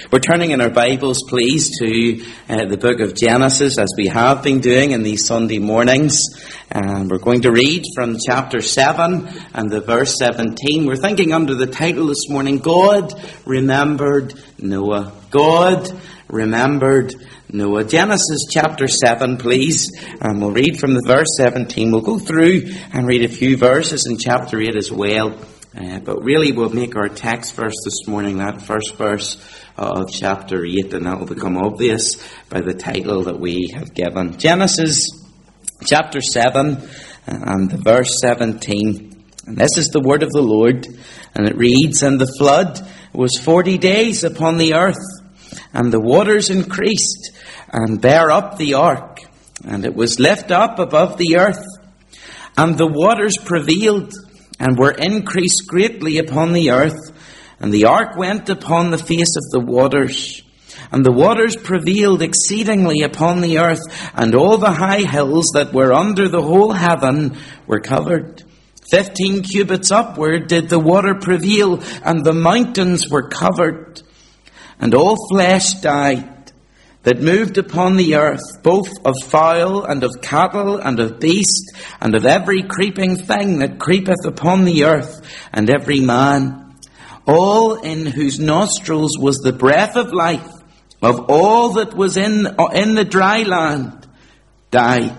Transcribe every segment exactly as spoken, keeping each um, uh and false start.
We're turning in our Bibles, please, to uh, the book of Genesis, as we have been doing in these Sunday mornings. And we're going to read from chapter seven and the verse seventeen. We're thinking under the title this morning, God Remembered Noah. God Remembered Noah. Genesis chapter seven, please. And we'll read from the verse seventeen. We'll go through and read a few verses in chapter eight as well. Uh, but really we'll make our text verse this morning, that first verse of chapter eight, and that will become obvious by the title that we have given. Genesis chapter seven and the verse seventeen. And this is the word of the Lord, and it reads, "And the flood was forty days upon the earth, and the waters increased, and bare up the ark, and it was lifted up above the earth, and the waters prevailed, and were increased greatly upon the earth, and the ark went upon the face of the waters. And the waters prevailed exceedingly upon the earth, and all the high hills that were under the whole heaven were covered. Fifteen cubits upward did the water prevail, and the mountains were covered. And all flesh died that moved upon the earth, both of fowl and of cattle and of beast, and of every creeping thing that creepeth upon the earth, and every man, all in whose nostrils was the breath of life, of all that was in, in the dry land, died.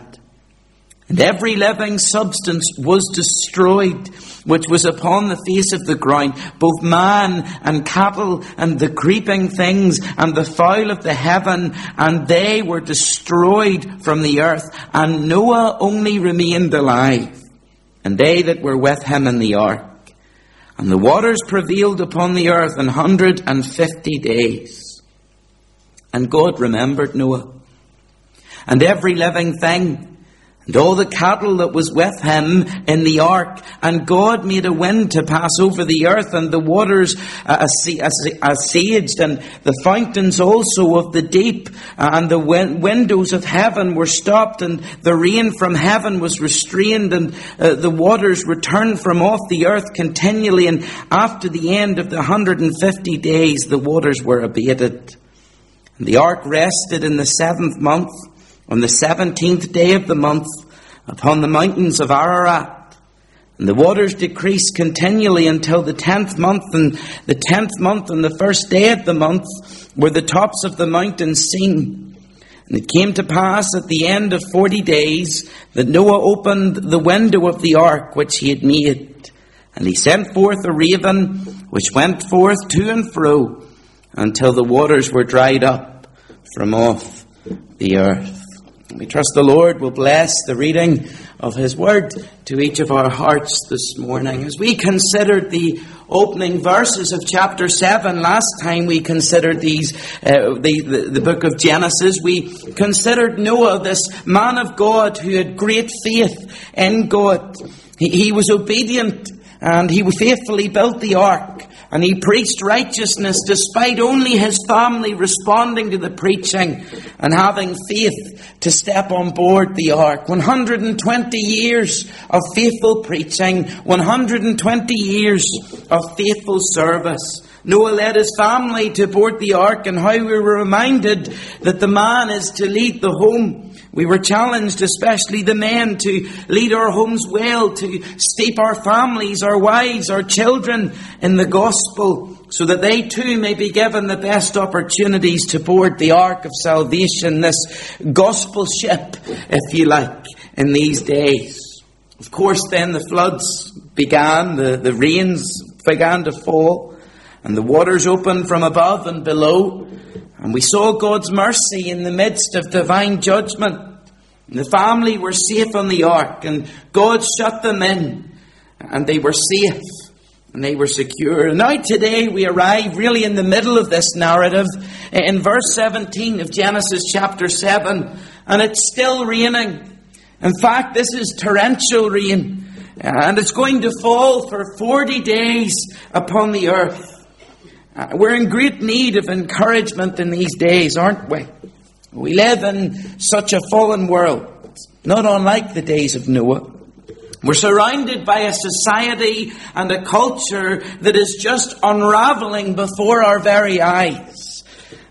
And every living substance was destroyed, which was upon the face of the ground, both man and cattle and the creeping things and the fowl of the heaven, and they were destroyed from the earth. And Noah only remained alive, and they that were with him in the ark. And the waters prevailed upon the earth an hundred and fifty days. And God remembered Noah, and every living thing, and all the cattle that was with him in the ark. And God made a wind to pass over the earth, and the waters uh, assuaged, and the fountains also of the deep, uh, and the win- windows of heaven were stopped, and the rain from heaven was restrained, and uh, the waters returned from off the earth continually. And after the end of the one hundred fifty days, the waters were abated. And the ark rested in the seventh month, on the seventeenth day of the month, upon the mountains of Ararat. And the waters decreased continually until the tenth month, and the tenth month and the first day of the month were the tops of the mountains seen. And it came to pass at the end of forty days that Noah opened the window of the ark which he had made. And he sent forth a raven, which went forth to and fro, until the waters were dried up from off the earth." We trust the Lord will bless the reading of His Word to each of our hearts this morning. As we considered the opening verses of chapter seven, last time we considered these, uh, the, the, the book of Genesis, we considered Noah, this man of God who had great faith in God. He, he was obedient, and he faithfully built the ark. And he preached righteousness despite only his family responding to the preaching and having faith to step on board the ark. one hundred twenty years of faithful preaching, one hundred twenty years of faithful service. Noah led his family to board the ark, and how we were reminded that the man is to lead the home. We were challenged, especially the men, to lead our homes well, to steep our families, our wives, our children in the gospel, so that they too may be given the best opportunities to board the ark of salvation, this gospel ship, if you like, in these days. Of course, then the floods began, the, the rains began to fall, and the waters opened from above and below. And we saw God's mercy in the midst of divine judgment. And the family were safe on the ark, and God shut them in, and they were safe, and they were secure. And now today we arrive really in the middle of this narrative, in verse seventeen of Genesis chapter seven, and it's still raining. In fact, this is torrential rain, and it's going to fall for forty days upon the earth. Uh, we're in great need of encouragement in these days, aren't we? We live in such a fallen world, not unlike the days of Noah. We're surrounded by a society and a culture that is just unraveling before our very eyes.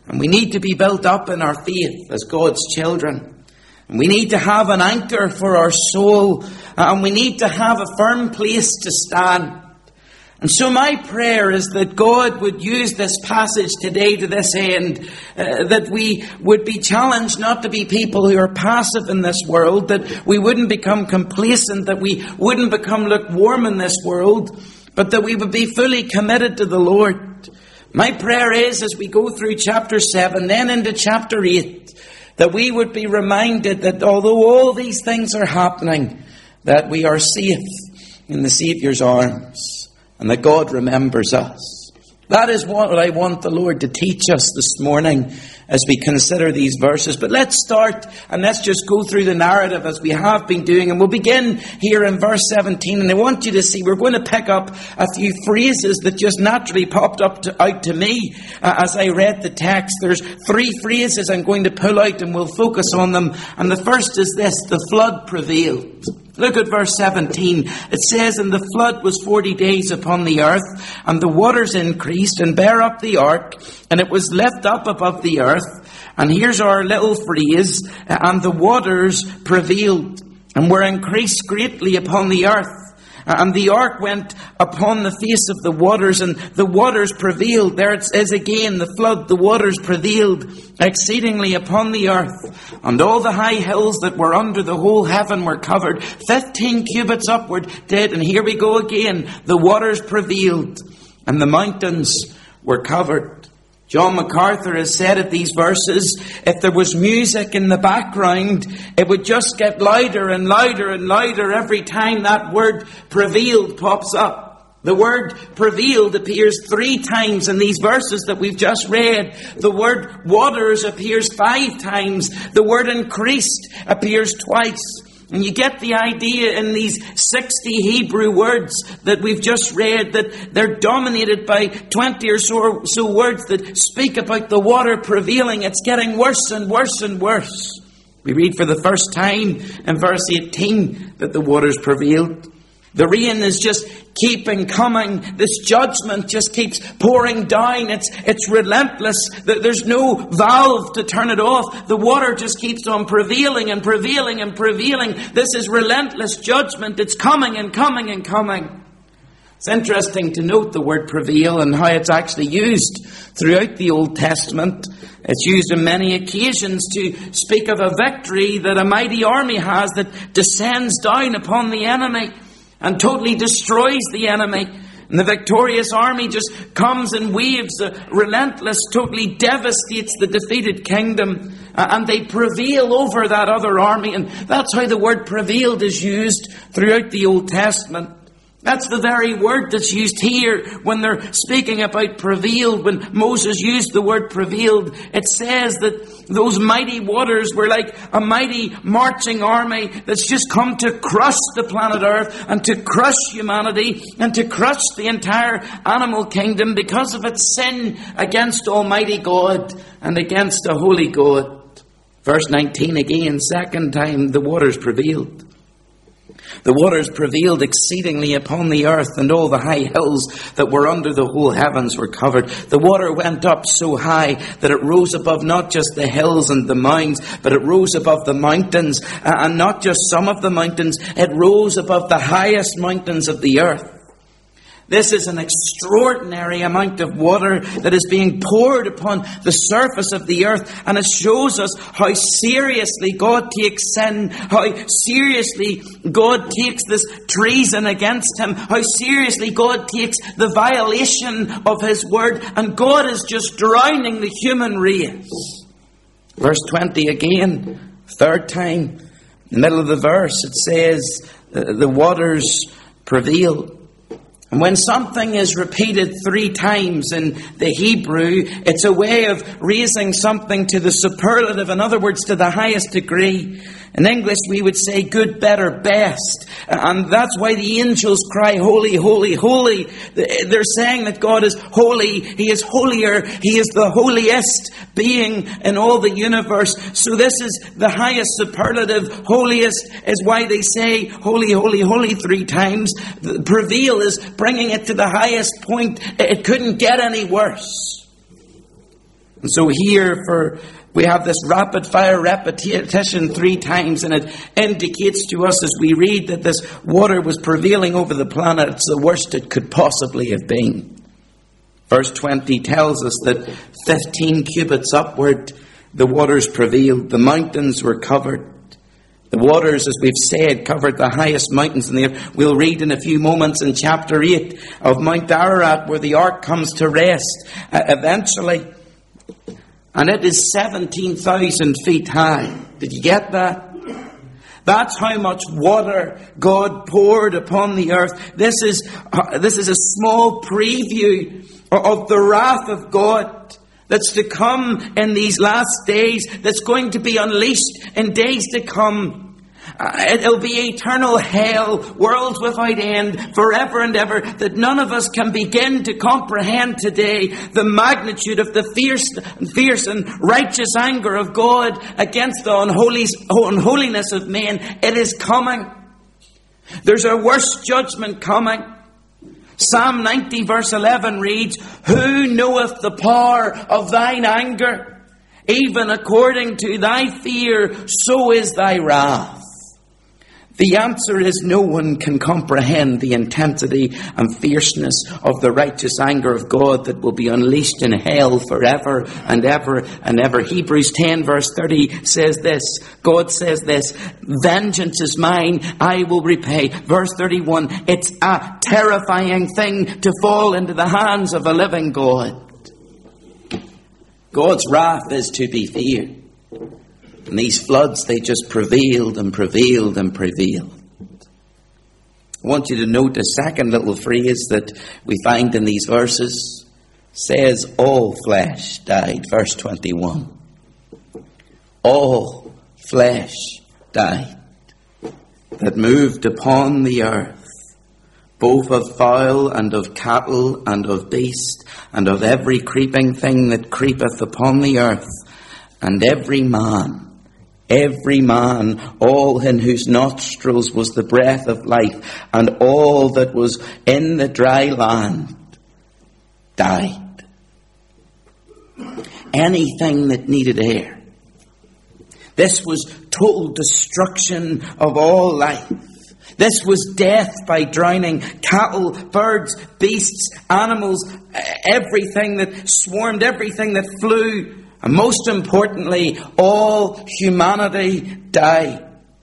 And we need to be built up in our faith as God's children. And we need to have an anchor for our soul. And we need to have a firm place to stand. And so my prayer is that God would use this passage today to this end, uh, that we would be challenged not to be people who are passive in this world, that we wouldn't become complacent, that we wouldn't become lukewarm in this world, but that we would be fully committed to the Lord. My prayer is, as we go through chapter seven, then into chapter eight, that we would be reminded that although all these things are happening, that we are safe in the Saviour's arms. And that God remembers us. That is what I want the Lord to teach us this morning as we consider these verses. But let's start and let's just go through the narrative as we have been doing. And we'll begin here in verse seventeen. And I want you to see, we're going to pick up a few phrases that just naturally popped up to, out to me uh, as I read the text. There's three phrases I'm going to pull out and we'll focus on them. And the first is this: the flood prevailed. Look at verse seventeen. It says, "And the flood was forty days upon the earth, and the waters increased and bare up the ark, and it was left up above the earth." And here's our little phrase: "And the waters prevailed, and were increased greatly upon the earth. And the ark went upon the face of the waters, and the waters prevailed." There it says again, the flood, the waters prevailed exceedingly upon the earth. "And all the high hills that were under the whole heaven were covered. Fifteen cubits upward did." And here we go again. "The waters prevailed, and the mountains were covered." John MacArthur has said of these verses, if there was music in the background, it would just get louder and louder and louder every time that word prevailed pops up. The word prevailed appears three times in these verses that we've just read. The word waters appears five times. The word increased appears twice. And you get the idea in these sixty Hebrew words that we've just read, that they're dominated by twenty or so, so words that speak about the water prevailing. It's getting worse and worse and worse. We read for the first time in verse eighteen that the waters prevailed. The rain is just keeping coming. This judgment just keeps pouring down. It's, it's relentless. There's no valve to turn it off. The water just keeps on prevailing and prevailing and prevailing. This is relentless judgment. It's coming and coming and coming. It's interesting to note the word prevail and how it's actually used throughout the Old Testament. It's used on many occasions to speak of a victory that a mighty army has that descends down upon the enemy and totally destroys the enemy. And the victorious army just comes and waves, uh, relentless, totally devastates the defeated kingdom. Uh, and they prevail over that other army. And that's how the word prevailed is used throughout the Old Testament. That's the very word that's used here when they're speaking about prevailed. When Moses used the word prevailed, it says that those mighty waters were like a mighty marching army that's just come to crush the planet Earth and to crush humanity and to crush the entire animal kingdom because of its sin against Almighty God and against a holy God. Verse nineteen again, second time, the waters prevailed. The waters prevailed exceedingly upon the earth, and all the high hills that were under the whole heavens were covered. The water went up so high that it rose above not just the hills and the mounds, but it rose above the mountains, and not just some of the mountains, it rose above the highest mountains of the earth. This is an extraordinary amount of water that is being poured upon the surface of the earth. And it shows us how seriously God takes sin, how seriously God takes this treason against him, how seriously God takes the violation of his word. And God is just drowning the human race. Verse twenty again, third time, in the middle of the verse, it says, the waters prevail. And when something is repeated three times in the Hebrew, it's a way of raising something to the superlative, in other words, to the highest degree. In English, we would say good, better, best. And that's why the angels cry, holy, holy, holy. They're saying that God is holy. He is holier. He is the holiest being in all the universe. So this is the highest superlative. Holiest is why they say holy, holy, holy three times. The prevail is bringing it to the highest point. It couldn't get any worse. And so here for we have this rapid fire repetition three times, and it indicates to us as we read that this water was prevailing over the planet. It's the worst it could possibly have been. Verse twenty tells us that fifteen cubits upward the waters prevailed. The mountains were covered. The waters, as we've said, covered the highest mountains in the earth. We'll read in a few moments in chapter eight of Mount Ararat where the ark comes to rest uh, eventually. And it is seventeen thousand feet high. Did you get that? That's how much water God poured upon the earth. This is, uh, this is a small preview of the wrath of God that's to come in these last days, that's going to be unleashed in days to come. Uh, it'll be eternal hell, worlds without end, forever and ever, that none of us can begin to comprehend today the magnitude of the fierce, fierce and righteous anger of God against the unholy, unholiness of men. It is coming. There's a worse judgment coming. Psalm ninety verse eleven reads, "Who knoweth the power of thine anger? Even according to thy fear, so is thy wrath." The answer is no one can comprehend the intensity and fierceness of the righteous anger of God that will be unleashed in hell forever and ever and ever. Hebrews ten verse thirty says this. God says this, "Vengeance is mine, I will repay." Verse thirty-one, it's a terrifying thing to fall into the hands of a living God. God's wrath is to be feared. And these floods, they just prevailed and prevailed and prevailed. I want you to note a second little phrase that we find in these verses. It says, all flesh died. Verse twenty-one. All flesh died that moved upon the earth, both of fowl and of cattle and of beast and of every creeping thing that creepeth upon the earth, and every man, every man, all in whose nostrils was the breath of life, and all that was in the dry land died. Anything that needed air. This was total destruction of all life. This was death by drowning. Cattle, birds, beasts, animals, everything that swarmed, everything that flew. And most importantly, all humanity died.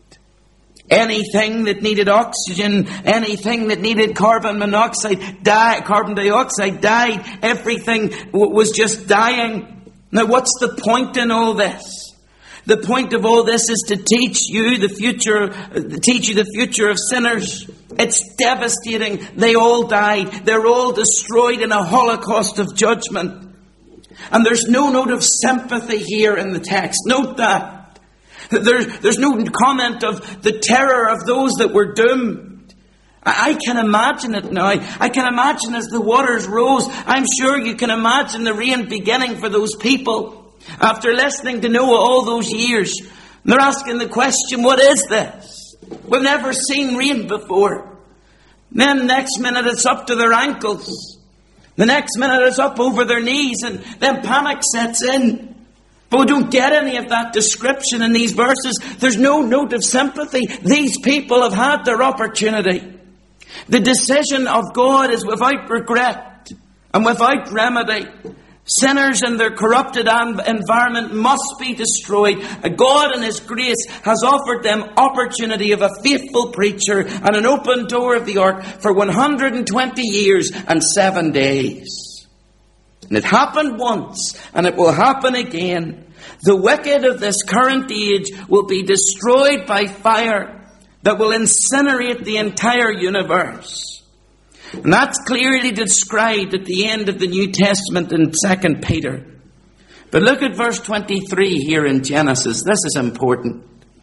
Anything that needed oxygen, anything that needed carbon monoxide, died, carbon dioxide died. Everything w- was just dying. Now, what's the point in all this? The point of all this is to teach you the future, teach you the future of sinners. It's devastating. They all died. They're all destroyed in a holocaust of judgment. And there's no note of sympathy here in the text. Note that. There's, there's no comment of the terror of those that were doomed. I, I can imagine it now. I can imagine as the waters rose. I'm sure you can imagine the rain beginning for those people. After listening to Noah all those years, they're asking the question, what is this? We've never seen rain before. Then next minute it's up to their ankles. The next minute it's up over their knees, and then panic sets in. But we don't get any of that description in these verses. There's no note of sympathy. These people have had their opportunity. The decision of God is without regret and without remedy. Sinners in their corrupted environment must be destroyed. God in His grace has offered them opportunity of a faithful preacher and an open door of the ark for one hundred twenty years and seven days. And it happened once, and it will happen again. The wicked of this current age will be destroyed by fire that will incinerate the entire universe. And that's clearly described at the end of the New Testament in Second Peter. But look at verse twenty-three here in Genesis. This is important.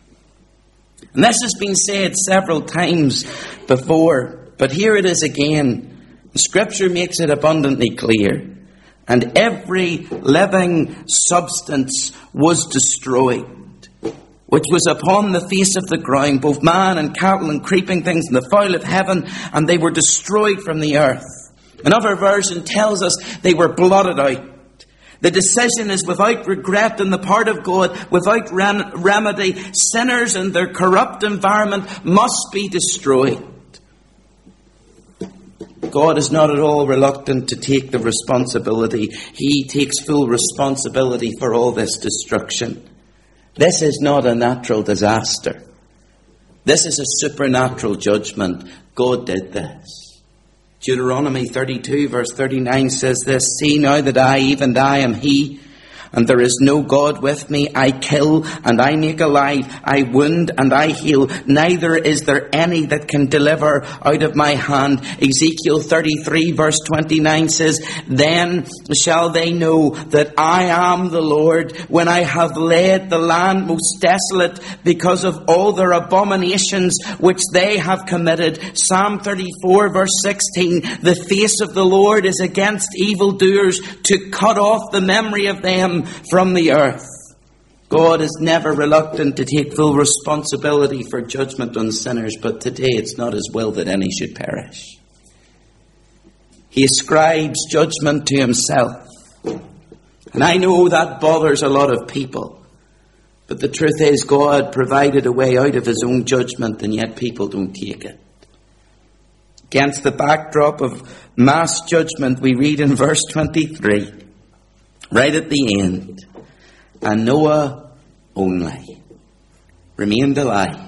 And this has been said several times before, but here it is again. The Scripture makes it abundantly clear. And every living substance was destroyed, which was upon the face of the ground, both man and cattle and creeping things and the fowl of heaven, and they were destroyed from the earth. Another version tells us they were blotted out. The decision is without regret on the part of God, without rem- remedy. Sinners and their corrupt environment must be destroyed. God is not at all reluctant to take the responsibility. He takes full responsibility for all this destruction. This is not a natural disaster. This is a supernatural judgment. God did this. Deuteronomy thirty-two verse thirty-nine says this, "See now that I, even I, am He, and there is no God with me. I kill and I make alive. I wound and I heal. Neither is there any that can deliver out of my hand." Ezekiel thirty-three verse twenty-nine says, "Then shall they know that I am the Lord, when I have laid the land most desolate because of all their abominations which they have committed." Psalm thirty-four verse sixteen, "The face of the Lord is against evildoers, to cut off the memory of them from the earth." God is never reluctant to take full responsibility for judgment on sinners, but today it's not His will that any should perish. He ascribes judgment to Himself. And I know that bothers a lot of people. But the truth is, God provided a way out of His own judgment, and yet people don't take it. Against the backdrop of mass judgment, we read in verse twenty-three, right at the end, "And Noah only remained alive,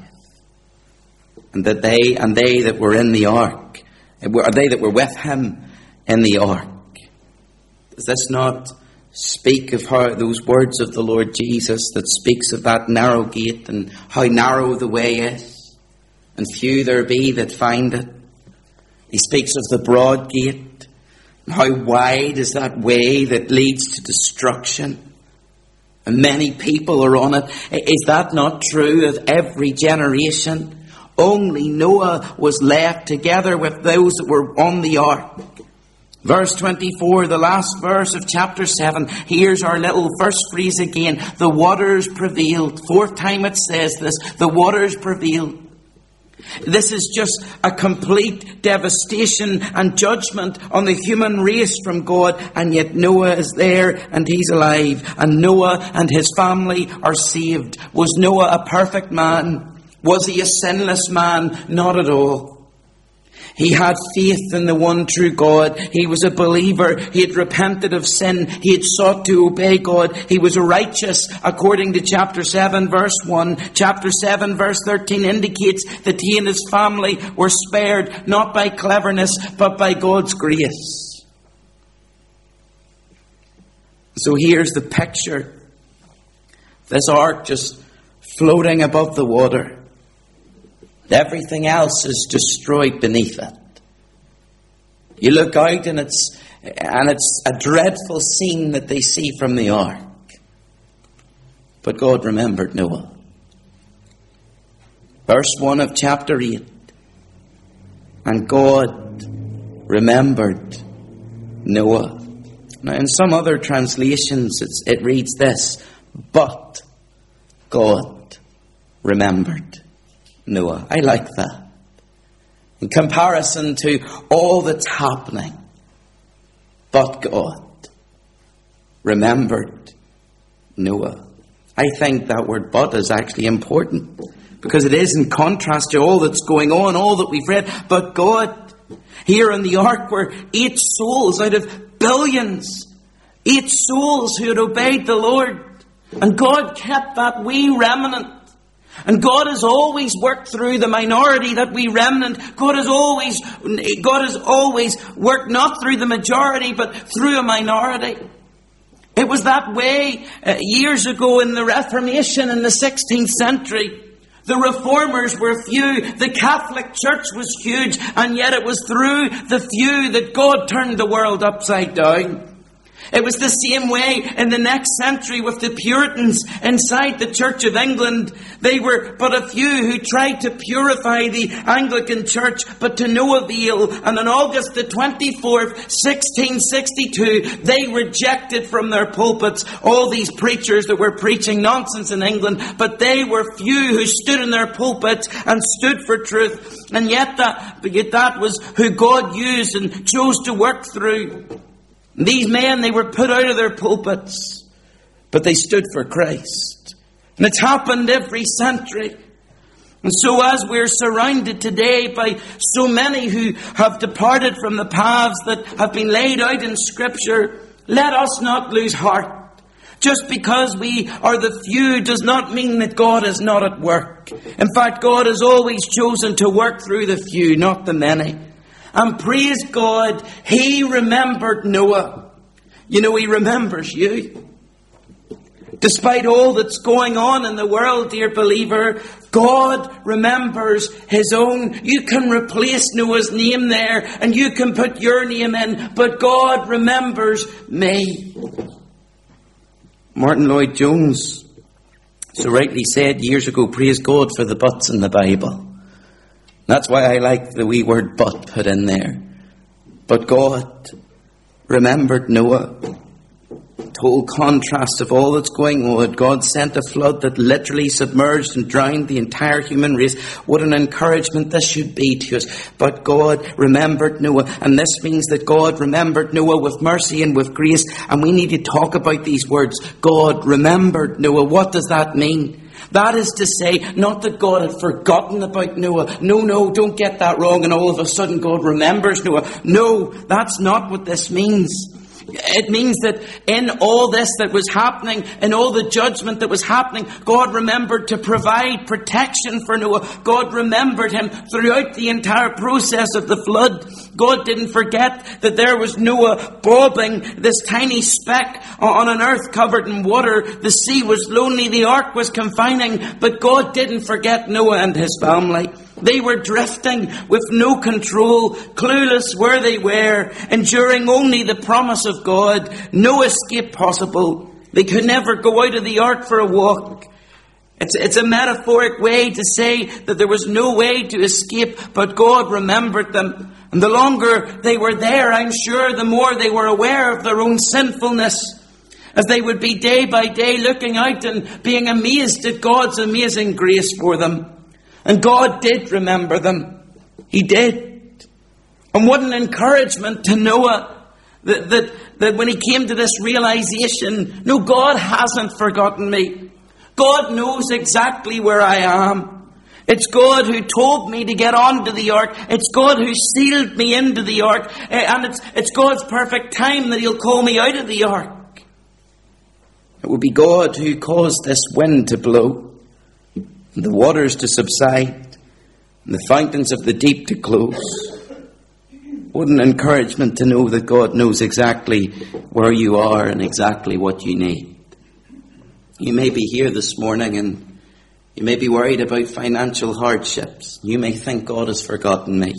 and that they and they that were in the ark, or they that were with him in the ark." Does this not speak of how those words of the Lord Jesus that speaks of that narrow gate and how narrow the way is, and few there be that find it? He speaks of the broad gate. How wide is that way that leads to destruction? And many people are on it. Is that not true of every generation? Only Noah was left together with those that were on the ark. Verse twenty-four, the last verse of chapter seven. Here's our little first phrase again. The waters prevailed. Fourth time it says this. The waters prevailed. This is just a complete devastation and judgment on the human race from God, and yet Noah is there and he's alive, and Noah and his family are saved. Was Noah a perfect man? Was he a sinless man? Not at all. He had faith in the one true God. He was a believer. He had repented of sin. He had sought to obey God. He was righteous according to chapter seven verse one. Chapter seven verse thirteen indicates that he and his family were spared not by cleverness but by God's grace. So here's the picture. This ark just floating above the water. Everything else is destroyed beneath it. You look out and it's and it's a dreadful scene that they see from the ark. But God remembered Noah. Verse one of chapter eight. And God remembered Noah. Now in some other translations it's, it reads this. But God remembered Noah. I like that. In comparison to all that's happening, but God remembered Noah. I think that word "but" is actually important, because it is in contrast to all that's going on, all that we've read. But God, here in the ark were eight souls out of billions. Eight souls who had obeyed the Lord. And God kept that wee remnant. And God has always worked through the minority, that wee remnant. God has always, God has always worked not through the majority, but through a minority. It was that way uh, years ago in the Reformation in the sixteenth century. The Reformers were few. The Catholic Church was huge. And yet it was through the few that God turned the world upside down. It was the same way in the next century with the Puritans inside the Church of England. They were but a few who tried to purify the Anglican Church, but to no avail. And on August the twenty-fourth, sixteen sixty-two, they rejected from their pulpits all these preachers that were preaching nonsense in England. But they were few who stood in their pulpits and stood for truth. And yet that, yet that was who God used and chose to work through. These men, they were put out of their pulpits, but they stood for Christ. And it's happened every century. And so as we're surrounded today by so many who have departed from the paths that have been laid out in Scripture, let us not lose heart. Just because we are the few does not mean that God is not at work. In fact, God has always chosen to work through the few, not the many. And praise God, He remembered Noah. You know, He remembers you. Despite all that's going on in the world, dear believer, God remembers His own. You can replace Noah's name there and you can put your name in, but God remembers me. Martin Lloyd-Jones so rightly said years ago, praise God for the buts in the Bible. That's why I like the wee word but put in there. But God remembered Noah. Total contrast of all that's going on. God sent a flood that literally submerged and drowned the entire human race. What an encouragement this should be to us. But God remembered Noah. And this means that God remembered Noah with mercy and with grace. And we need to talk about these words. God remembered Noah. What does that mean? That is to say, not that God had forgotten about Noah. No, no, don't get that wrong. And all of a sudden God remembers Noah. No, that's not what this means. It means that in all this that was happening, in all the judgment that was happening, God remembered to provide protection for Noah. God remembered him throughout the entire process of the flood. God didn't forget that there was Noah bobbing, this tiny speck on an earth covered in water. The sea was lonely, the ark was confining, but God didn't forget Noah and his family. They were drifting with no control, clueless where they were, enduring only the promise of God. No escape possible. They could never go out of the ark for a walk. It's, it's a metaphoric way to say that there was no way to escape, but God remembered them. And the longer they were there, I'm sure the more they were aware of their own sinfulness, as they would be day by day looking out and being amazed at God's amazing grace for them. And God did remember them. He did. And what an encouragement to Noah that, that, that when he came to this realization, no, God hasn't forgotten me. God knows exactly where I am. It's God who told me to get onto the ark. It's God who sealed me into the ark. And it's, it's God's perfect time that He'll call me out of the ark. It will be God who caused this wind to blow, and the waters to subside, and the fountains of the deep to close. What an encouragement to know that God knows exactly where you are and exactly what you need. You may be here this morning and you may be worried about financial hardships. You may think God has forgotten me.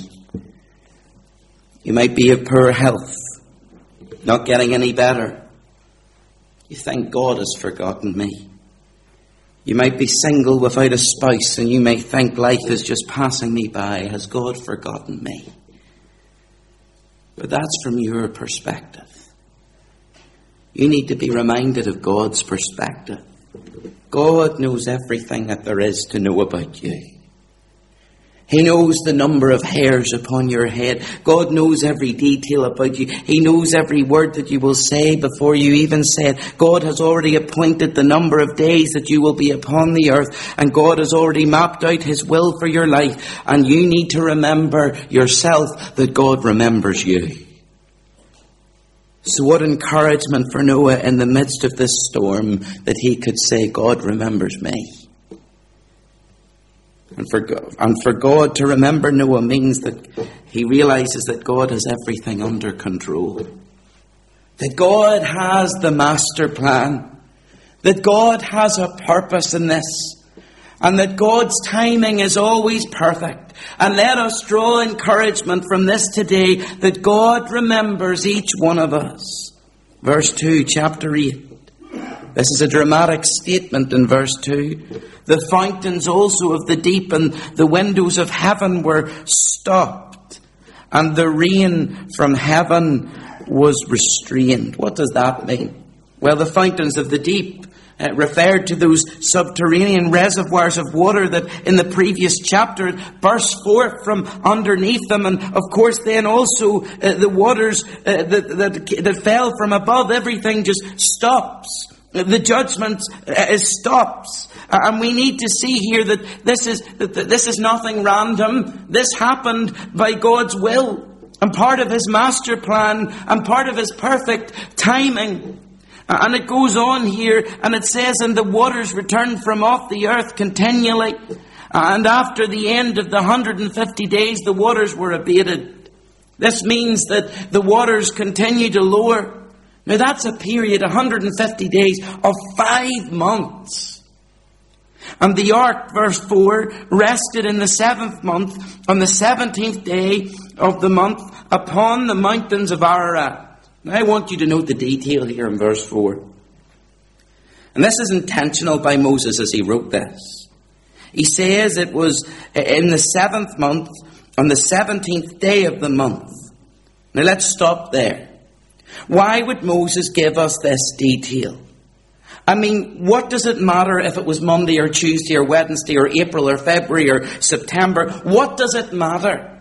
You might be of poor health, not getting any better. You think God has forgotten me. You might be single without a spouse and you may think life is just passing me by. Has God forgotten me? But that's from your perspective. You need to be reminded of God's perspective. God knows everything that there is to know about you. He knows the number of hairs upon your head. God knows every detail about you. He knows every word that you will say before you even say it. God has already appointed the number of days that you will be upon the earth. And God has already mapped out His will for your life. And you need to remember yourself that God remembers you. So what encouragement for Noah in the midst of this storm that he could say, God remembers me. And for, and for God to remember Noah means that he realizes that God has everything under control. That God has the master plan. That God has a purpose in this. And that God's timing is always perfect. And let us draw encouragement from this today that God remembers each one of us. Verse two, chapter eight. This is a dramatic statement in verse two. The fountains also of the deep and the windows of heaven were stopped, and the rain from heaven was restrained. What does that mean? Well, the fountains of the deep, uh, referred to those subterranean reservoirs of water that in the previous chapter burst forth from underneath them. And of course then also uh, the waters uh, that, that, that fell from above. Everything just stops. The judgment uh, stops. Uh, and we need to see here that this is, that this is nothing random. This happened by God's will. And part of His master plan, and part of His perfect timing. And it goes on here, and it says, and the waters returned from off the earth continually. And after the end of the one hundred fifty days, the waters were abated. This means that the waters continue to lower. Now that's a period, one hundred fifty days, of five months. And the ark, verse four, rested in the seventh month, on the seventeenth day of the month, upon the mountains of Ararat. Now I want you to note the detail here in verse four. And this is intentional by Moses as he wrote this. He says it was in the seventh month, on the seventeenth day of the month. Now let's stop there. Why would Moses give us this detail? I mean, what does it matter if it was Monday or Tuesday or Wednesday or April or February or September? What does it matter?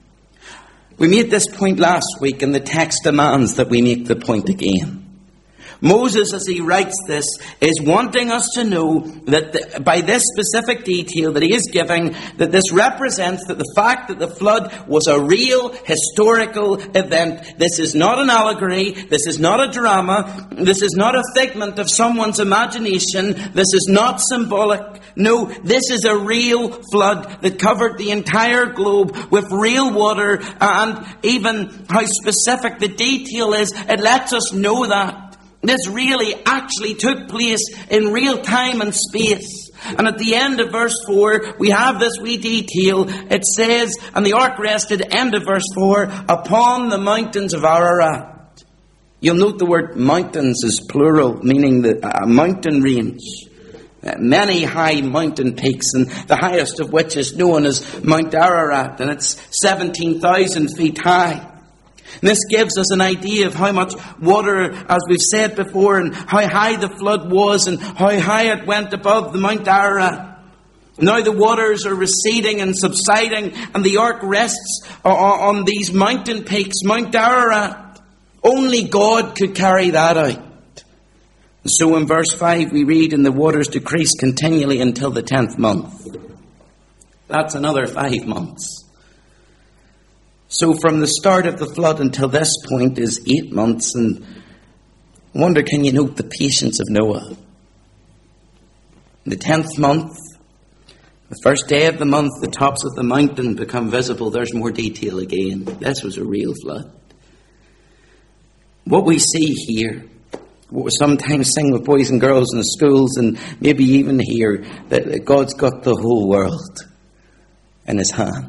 We made this point last week, and the text demands that we make the point again. Moses, as he writes this, is wanting us to know that the, by this specific detail that he is giving, that this represents that the fact that the flood was a real historical event. This is not an allegory. This is not a drama. This is not a figment of someone's imagination. This is not symbolic. No, this is a real flood that covered the entire globe with real water, and even how specific the detail is, it lets us know that this really actually took place in real time and space. And at the end of verse four, we have this wee detail. It says, and the ark rested, end of verse four, upon the mountains of Ararat. You'll note the word mountains is plural, meaning the uh, mountain range. Uh, many high mountain peaks, and the highest of which is known as Mount Ararat, and it's seventeen thousand feet high. And this gives us an idea of how much water, as we've said before, and how high the flood was and how high it went above the Mount Ararat. Now the waters are receding and subsiding, and the ark rests on these mountain peaks, Mount Ararat. Only God could carry that out. And so in verse five we read, and the waters decreased continually until the tenth month. That's another five months. So from the start of the flood until this point is eight months. And I wonder, can you note the patience of Noah? In the tenth month, the first day of the month, the tops of the mountain become visible. There's more detail again. This was a real flood. What we see here, what we sometimes sing with boys and girls in the schools, and maybe even here, that God's got the whole world in His hand.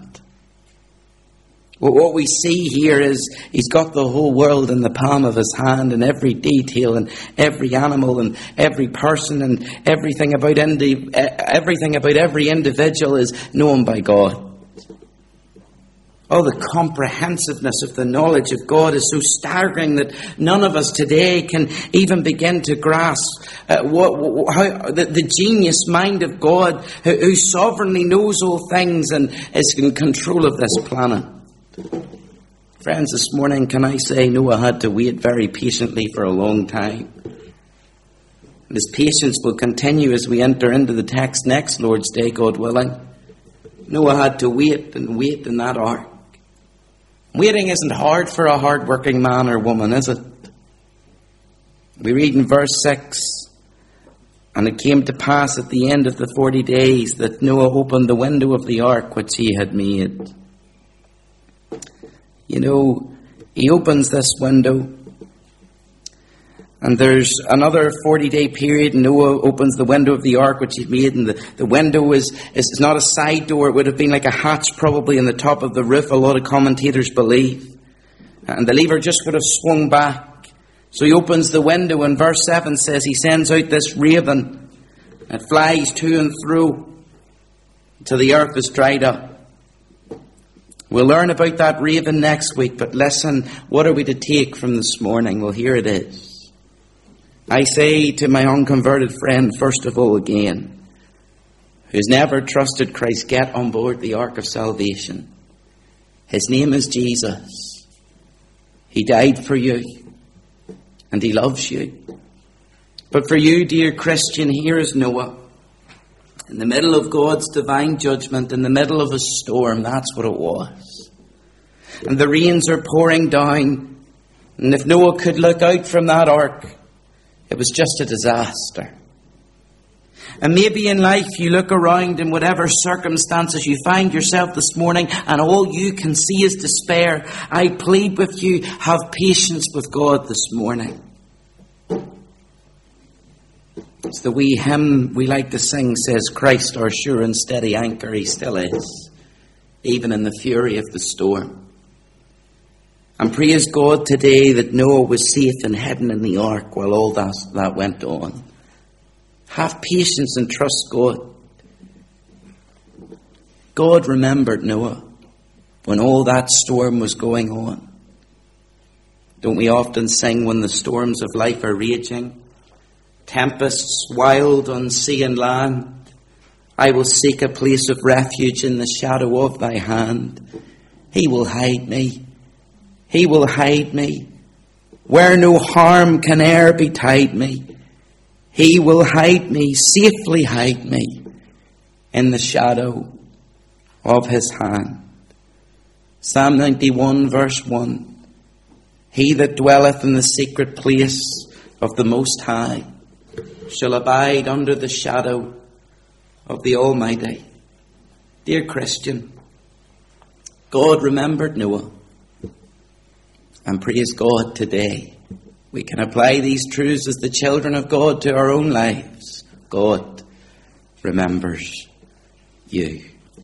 What we see here is He's got the whole world in the palm of His hand, and every detail and every animal and every person and everything about indi- everything about every individual is known by God. Oh, the comprehensiveness of the knowledge of God is so staggering that none of us today can even begin to grasp uh, what, how, the, the genius mind of God, who, who sovereignly knows all things and is in control of this planet. Friends, this morning, can I say Noah had to wait very patiently for a long time. And his patience will continue as we enter into the text next Lord's Day, God willing. Noah had to wait and wait in that ark. Waiting isn't hard for a hard-working man or woman, is it? We read in verse six, and it came to pass at the end of the forty days that Noah opened the window of the ark which he had made. You know, he opens this window, and there's another forty-day period, and Noah opens the window of the ark which he'd made, and the, the window is, is not a side door. It would have been like a hatch probably in the top of the roof, a lot of commentators believe. And the lever just would have swung back. So he opens the window, and verse seven says he sends out this raven. It flies to and fro until the earth is dried up. We'll learn about that raven next week, but listen, what are we to take from this morning? Well, here it is. I say to my unconverted friend, first of all again, who's never trusted Christ, get on board the ark of salvation. His name is Jesus. He died for you, and he loves you. But for you, dear Christian, here is Noah. In the middle of God's divine judgment, in the middle of a storm, that's what it was. And the rains are pouring down. And if Noah could look out from that ark, it was just a disaster. And maybe in life you look around in whatever circumstances you find yourself this morning and all you can see is despair. I plead with you, have patience with God this morning. It's the wee hymn we like to sing says, Christ our sure and steady anchor, he still is, even in the fury of the storm. And praise God today that Noah was safe and hidden in the ark while all that, that went on. Have patience and trust God. God remembered Noah when all that storm was going on. Don't we often sing when the storms of life are raging? Tempests wild on sea and land. I will seek a place of refuge in the shadow of thy hand. He will hide me. He will hide me. Where no harm can e'er betide me. He will hide me, safely hide me in the shadow of his hand. Psalm ninety-one verse one. He that dwelleth in the secret place of the Most High shall abide under the shadow of the Almighty. Dear Christian, God remembered Noah. And praise God today, we can apply these truths as the children of God to our own lives. God remembers you.